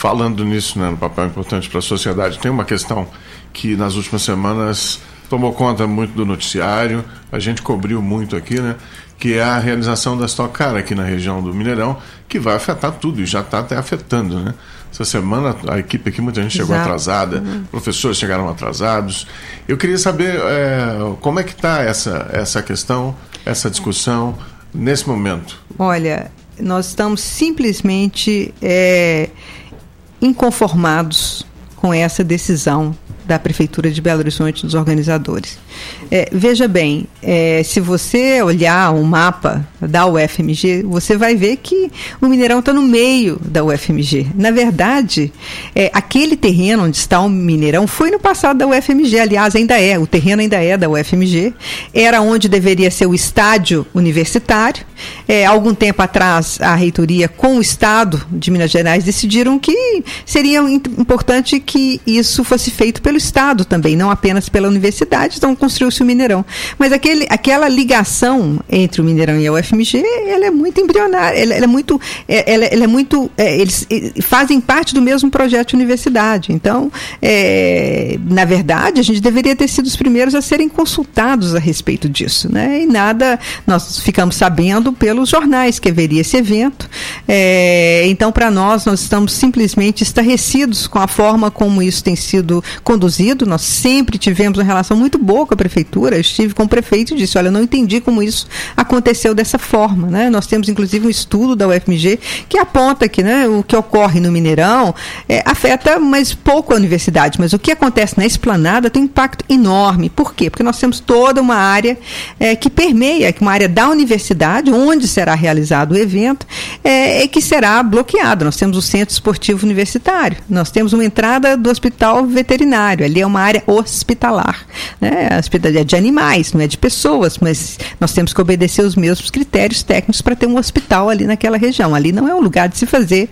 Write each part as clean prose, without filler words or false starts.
falando nisso, né, no papel importante para a sociedade, tem uma questão que nas últimas semanas tomou conta muito do noticiário, a gente cobriu muito aqui, né, que é a realização da Stock Car aqui na região do Mineirão, que vai afetar tudo e já está até afetando, né? Essa semana a equipe aqui, muita gente chegou atrasada, professores chegaram atrasados. Eu queria saber como é que está essa questão, essa discussão nesse momento. Olha, nós estamos simplesmente inconformados com essa decisão da Prefeitura de Belo Horizonte, dos organizadores. Veja bem, se você olhar o mapa da UFMG, você vai ver que o Mineirão está no meio da UFMG. Na verdade, aquele terreno onde está o Mineirão foi no passado da UFMG, aliás, o terreno ainda é da UFMG, era onde deveria ser o estádio universitário. Algum tempo atrás, a reitoria com o Estado de Minas Gerais decidiram que seria importante que isso fosse feito pelo Estado também, não apenas pela universidade, então construiu-se o Mineirão. Mas aquela ligação entre o Mineirão e a UFMG, ela é muito embrionária, eles fazem parte do mesmo projeto de universidade. Então, na verdade, a gente deveria ter sido os primeiros a serem consultados a respeito disso, né? E nós ficamos sabendo pelos jornais que haveria esse evento. Então, para nós estamos simplesmente estarrecidos com a forma como isso tem sido conduzido. Nós sempre tivemos uma relação muito boa com a prefeitura. Eu estive com o prefeito e disse, olha, eu não entendi como isso aconteceu dessa forma, né? Nós temos inclusive um estudo da UFMG que aponta que, né, o que ocorre no Mineirão afeta mais pouco a universidade, mas o que acontece na esplanada tem um impacto enorme. Por quê? Porque nós temos toda uma área que permeia, uma área da universidade, onde será realizado o evento, que será bloqueado. Nós temos o Centro Esportivo Universitário, nós temos uma entrada do Hospital Veterinário, ali é uma área hospitalar, né? É de animais, não é de pessoas, mas nós temos que obedecer os mesmos critérios técnicos para ter um hospital ali naquela região. Ali não é um lugar de se fazer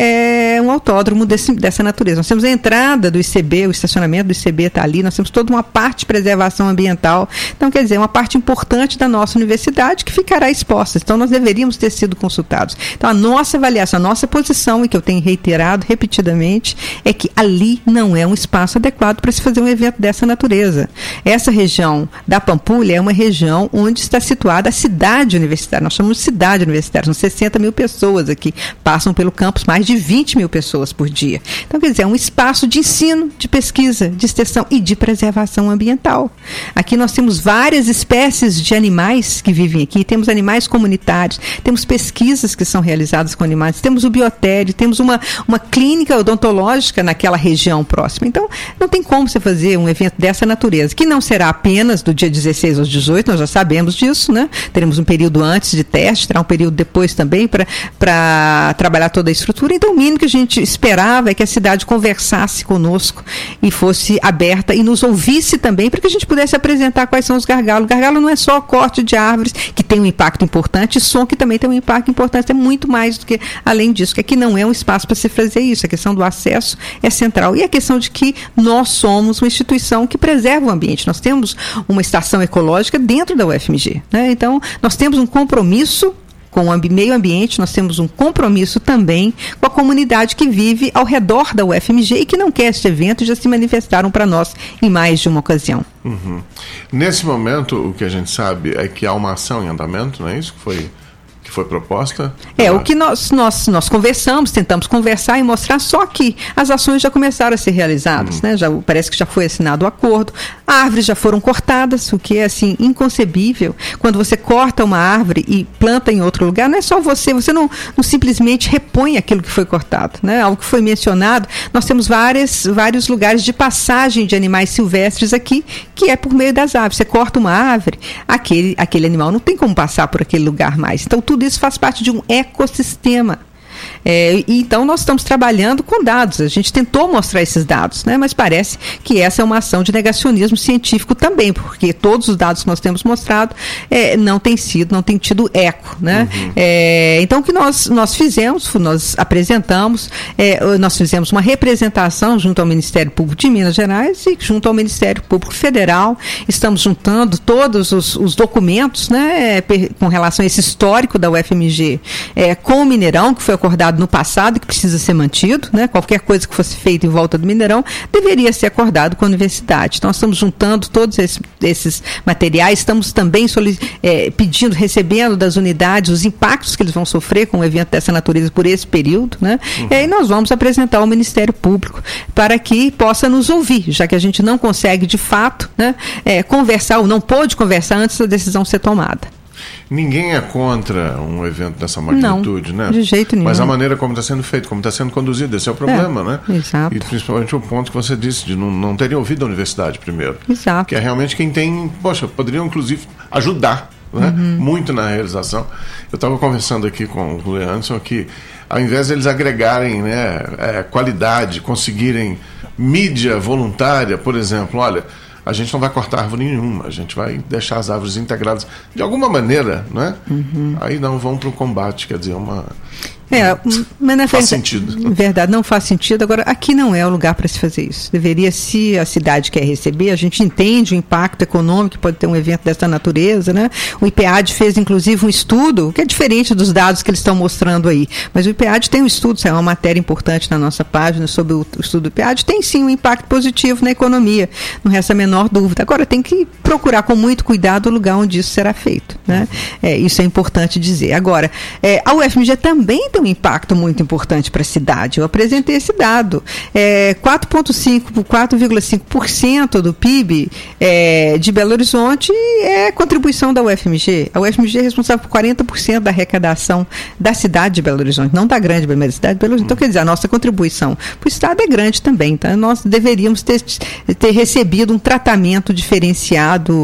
um autódromo dessa natureza. Nós temos a entrada do ICB, o estacionamento do ICB está ali, nós temos toda uma parte de preservação ambiental. Então, quer dizer, uma parte importante da nossa universidade que ficará exposta. Então, nós deveríamos ter sido consultados. Então, a nossa avaliação, a nossa posição, e que eu tenho reiterado repetidamente, é que ali não é um espaço adequado para se fazer um evento dessa natureza. Essa região da Pampulha é uma região onde está situada a cidade universitária. Nós chamamos de cidade universitária. São 60 mil pessoas aqui. Passam pelo campus mais de 20 mil pessoas por dia. Então, quer dizer, é um espaço de ensino, de pesquisa, de extensão e de preservação ambiental. Aqui nós temos várias espécies de animais que vivem aqui. Temos animais comunitários, temos pesquisas que são realizadas com animais, temos o biotério, temos uma clínica odontológica naquela região próxima. Então, não tem como você fazer um evento dessa natureza, que não será apenas do dia 16 aos 18, nós já sabemos disso, né? Teremos um período antes de teste, terá um período depois também para trabalhar toda a estrutura. Então, o mínimo que a gente esperava é que a cidade conversasse conosco e fosse aberta e nos ouvisse também, para que a gente pudesse apresentar quais são os gargalos. O gargalo não é só corte de árvores, que tem um impacto importante, e som, que também tem um impacto importante, é muito mais do que, além disso, que aqui não é um espaço para se fazer isso. A questão do acesso é central. E a questão de que nós somos uma instituição que preserva o ambiente. Nós temos uma estação ecológica dentro da UFMG, né? Então, nós temos um compromisso com o meio ambiente, nós temos um compromisso também com a comunidade que vive ao redor da UFMG e que não quer este evento, e já se manifestaram para nós em mais de uma ocasião. Uhum. Nesse momento, o que a gente sabe é que há uma ação em andamento, não é isso que foi proposta? O que nós conversamos, tentamos conversar e mostrar, só que as ações já começaram a ser realizadas, né? Parece que já foi assinado o acordo, árvores já foram cortadas, o que é assim inconcebível. Quando você corta uma árvore e planta em outro lugar, não é só você não simplesmente repõe aquilo que foi cortado, né? Algo que foi mencionado, nós temos vários lugares de passagem de animais silvestres aqui, que é por meio das árvores. Você corta uma árvore, aquele animal não tem como passar por aquele lugar mais. Então, tudo isso faz parte de um ecossistema. Então nós estamos trabalhando com dados, a gente tentou mostrar esses dados, né? Mas parece que essa é uma ação de negacionismo científico também, porque todos os dados que nós temos mostrado não têm tido eco, né? Então o que nós fizemos, nós apresentamos, nós fizemos uma representação junto ao Ministério Público de Minas Gerais e junto ao Ministério Público Federal. Estamos juntando todos os documentos, né, com relação a esse histórico da UFMG com o Mineirão, que foi acordado acordado no passado e que precisa ser mantido, né? Qualquer coisa que fosse feita em volta do Mineirão deveria ser acordado com a universidade. Então, nós estamos juntando todos esses materiais, estamos também pedindo, recebendo das unidades os impactos que eles vão sofrer com um evento dessa natureza por esse período, né? E aí nós vamos apresentar ao Ministério Público para que possa nos ouvir, já que a gente não consegue, de fato, né, conversar, ou não pôde conversar antes da decisão ser tomada. Ninguém é contra um evento dessa magnitude, não, né? De jeito nenhum. Mas a maneira como está sendo feito, como está sendo conduzido, esse é o problema, né? Exato. E principalmente o ponto que você disse, de não terem ouvido a universidade primeiro. Exato. Que é realmente quem tem, poderiam inclusive ajudar, né? Muito na realização. Eu estava conversando aqui com o Leandro que, ao invés de eles agregarem, né, qualidade, conseguirem mídia voluntária, por exemplo, olha, a gente não vai cortar árvore nenhuma, a gente vai deixar as árvores integradas de alguma maneira, né? Aí não vão para o combate, quer dizer, mas na faz sentido. Verdade, não faz sentido. Agora, aqui não é o lugar para se fazer isso. Deveria, se a cidade quer receber, a gente entende o impacto econômico que pode ter um evento dessa natureza, né? O IPEAD fez, inclusive, um estudo, que é diferente dos dados que eles estão mostrando aí. Mas o IPEAD tem um estudo, é uma matéria importante na nossa página sobre o estudo do IPEAD, tem sim um impacto positivo na economia, não resta a menor dúvida. Agora, tem que procurar com muito cuidado o lugar onde isso será feito, né? Isso é importante dizer. Agora, a UFMG também tem um impacto muito importante para a cidade. Eu apresentei esse dado. 4,5% do PIB de Belo Horizonte é contribuição da UFMG. A UFMG é responsável por 40% da arrecadação da cidade de Belo Horizonte, não da grande, mas da cidade de Belo Horizonte. Então, quer dizer, a nossa contribuição para o Estado é grande também. Então, nós deveríamos ter recebido um tratamento diferenciado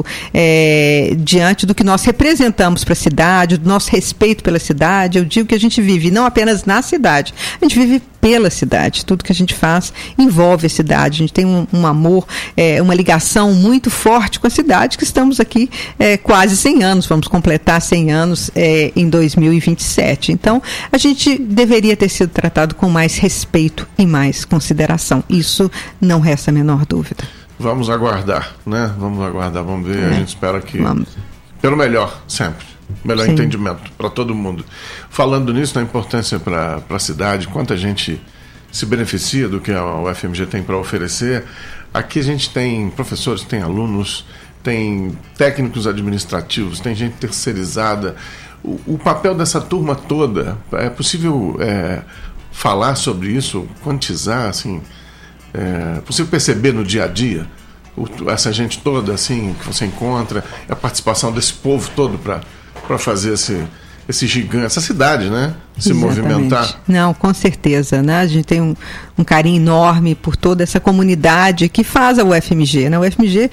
diante do que nós representamos para a cidade, do nosso respeito pela cidade. Eu digo que a gente vive não apenas na cidade, a gente vive pela cidade. Tudo que a gente faz envolve a cidade. A gente tem um amor, uma ligação muito forte com a cidade, que estamos aqui quase 100 anos, vamos completar 100 anos em 2027. Então, a gente deveria ter sido tratado com mais respeito e mais consideração. Isso não resta a menor dúvida. Vamos aguardar, né? Vamos aguardar, vamos ver. A gente espera que... Pelo melhor, sempre. Melhor Sim. entendimento para todo mundo. Falando nisso, na importância para a cidade, quanta gente se beneficia do que a UFMG tem para oferecer. Aqui a gente tem professores, tem alunos, tem técnicos administrativos, tem gente terceirizada. O papel dessa turma toda, é possível falar sobre isso, quantizar, assim, é possível perceber no dia a dia essa gente toda assim que você encontra, a participação desse povo todo para fazer esse gigante, essa cidade, né? Se Exatamente. Movimentar. Não, com certeza, né? A gente tem um carinho enorme por toda essa comunidade que faz a UFMG, né? A UFMG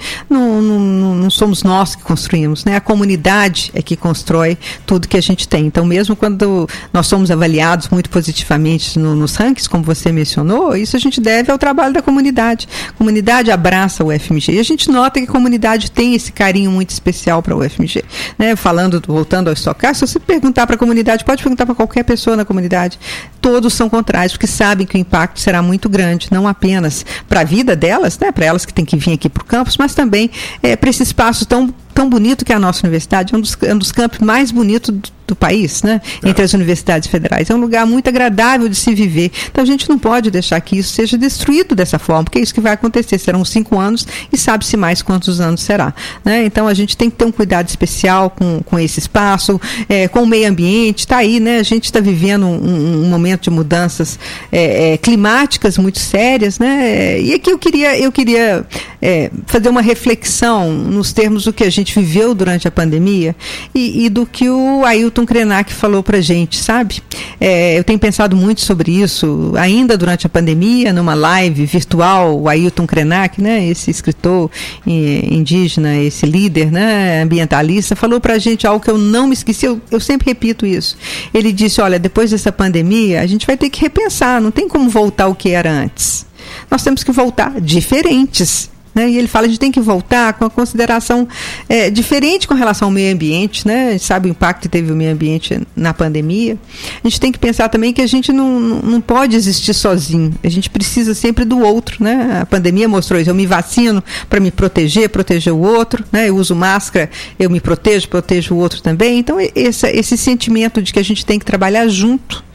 não somos nós que construímos, né? A comunidade é que constrói tudo que a gente tem. Então, mesmo quando nós somos avaliados muito positivamente nos rankings, como você mencionou, isso a gente deve ao trabalho da comunidade. A comunidade abraça a UFMG e a gente nota que a comunidade tem esse carinho muito especial para a UFMG, né? Voltando ao Stock Car, se você perguntar para a comunidade, pode perguntar para qualquer pessoa na comunidade, todos são contrários, porque sabem que o impacto será muito grande, não apenas para a vida delas, né, para elas que têm que vir aqui para o campus, mas também para esse espaço tão bonito que é a nossa universidade, é um dos campos mais bonitos do país, né? Entre as universidades federais. É um lugar muito agradável de se viver. Então a gente não pode deixar que isso seja destruído dessa forma, porque é isso que vai acontecer. Serão 5 anos e sabe-se mais quantos anos será, né? Então a gente tem que ter um cuidado especial com esse espaço, com o meio ambiente. Está aí, né? A gente está vivendo um momento de mudanças climáticas muito sérias, né? E aqui eu queria fazer uma reflexão nos termos do que a gente viveu durante a pandemia e do que o Ailton Krenak falou pra gente, sabe? Eu tenho pensado muito sobre isso, ainda durante a pandemia, numa live virtual, o Ailton Krenak, né, esse escritor indígena, esse líder, né, ambientalista, falou pra gente algo que eu não me esqueci, eu sempre repito isso. Ele disse, olha, depois dessa pandemia, a gente vai ter que repensar, não tem como voltar ao que era antes. Nós temos que voltar diferentes. Né? E ele fala que a gente tem que voltar com a consideração diferente com relação ao meio ambiente, né? A gente sabe o impacto que teve o meio ambiente na pandemia. A gente tem que pensar também que a gente não pode existir sozinho, a gente precisa sempre do outro, né? A pandemia mostrou isso, eu me vacino para me proteger o outro, né? Eu uso máscara, eu me protejo o outro também. Então esse sentimento de que a gente tem que trabalhar junto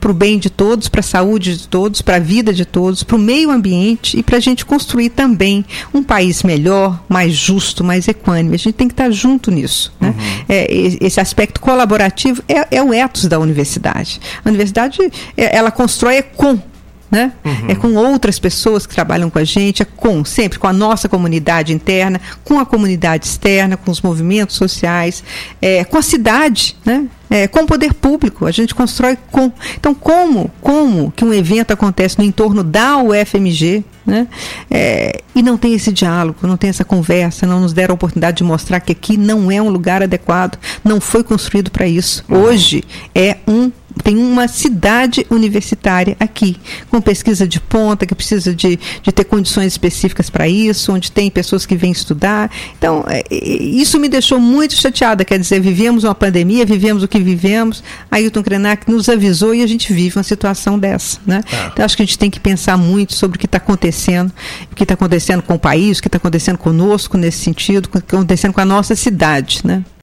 para o bem de todos, para a saúde de todos, para a vida de todos, para o meio ambiente e para a gente construir também um país melhor, mais justo, mais equânime. A gente tem que estar junto nisso, né? Esse aspecto colaborativo é o ethos da universidade. A universidade, ela constrói com, né? É com outras pessoas que trabalham com a gente, sempre com a nossa comunidade interna, com a comunidade externa, com os movimentos sociais, com a cidade, né? Com o poder público, a gente constrói com. Então, como que um evento acontece no entorno da UFMG, né? E não tem esse diálogo, não tem essa conversa, não nos deram a oportunidade de mostrar que aqui não é um lugar adequado, não foi construído para isso. Hoje tem uma cidade universitária aqui, com pesquisa de ponta, que precisa de ter condições específicas para isso, onde tem pessoas que vêm estudar. Então, isso me deixou muito chateada, quer dizer, vivemos uma pandemia, vivemos o que vivemos, Ailton Krenak nos avisou e a gente vive uma situação dessa, né? Então, acho que a gente tem que pensar muito sobre o que está acontecendo com o país, o que está acontecendo conosco nesse sentido, o que está acontecendo com a nossa cidade, né?